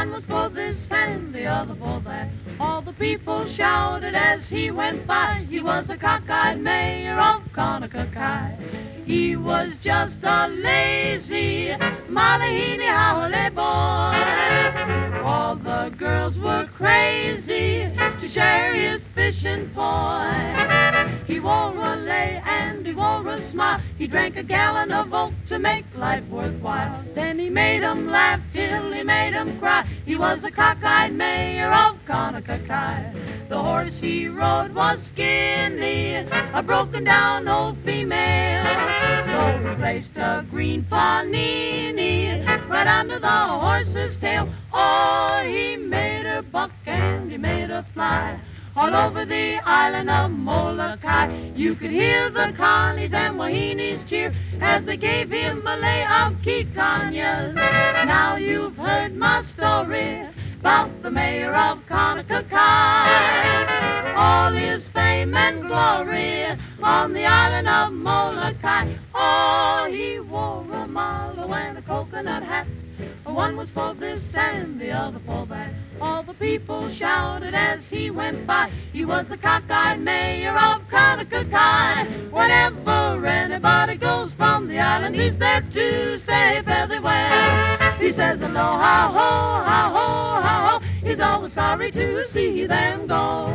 One was for this and the other for that. All the people shouted as he went by. He was the cockeyed mayor of Conococheague. He was just a lazy Malahini Howley boy. All the girls were crazy to share his fishing poi. He wore a lei and he wore a smile. He drank a gallon of oat to make life worthwhile. Then he made 'em laugh till he made 'em cry. He was the cockeyed mayor of Conococheague. The horse he rode was Skinny, a broken down old female. So he placed a green panini right under the horse's tail. Oh, he made her buck and he made her fly. All over the island of Molokai, you could hear the Connies and Wahinis cheer as they gave him a lei of Kikanyas. Now you've heard my story about the mayor of Conococheague. All his fame and glory on the island of Molokai. Oh, he wore a mallow and a coconut hat. One was for this and the other for that. All the people shouted as he went by. He was the cockeyed mayor of Conococheague. Whenever anybody goes from the island, he's there to say fare thee well. He says aloha, ho, ha, ho, ha, ho. He's always sorry to see them go.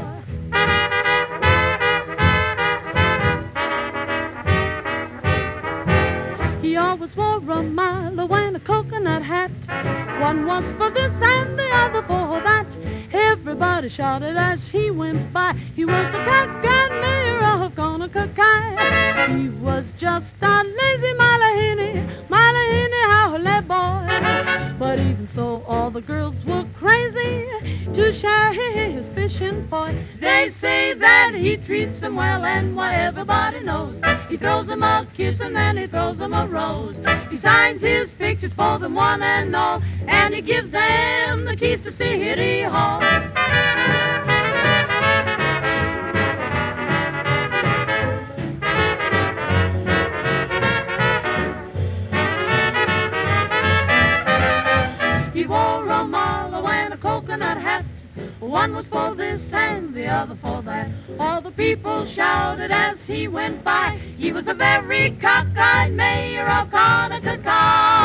He always wore a Milo and a coconut hat. One was for this and the other for that. Everybody shouted as he went by. He was the cockeyed mayor of Conococheague. He was just a lazy Malahini Howley boy. But even so, all the girls were crazy to share his fishing poi. They say that he treats them well, and what everybody knows, he throws them a kiss and then he throws them a rose. He signs his pictures for them one and all, and he gives them the keys to City Hall. He wore a mallow and a coconut hat. One was for this and the other for that. All the people shouted as he went by. He was a very cockeyed mayor of Conococheague.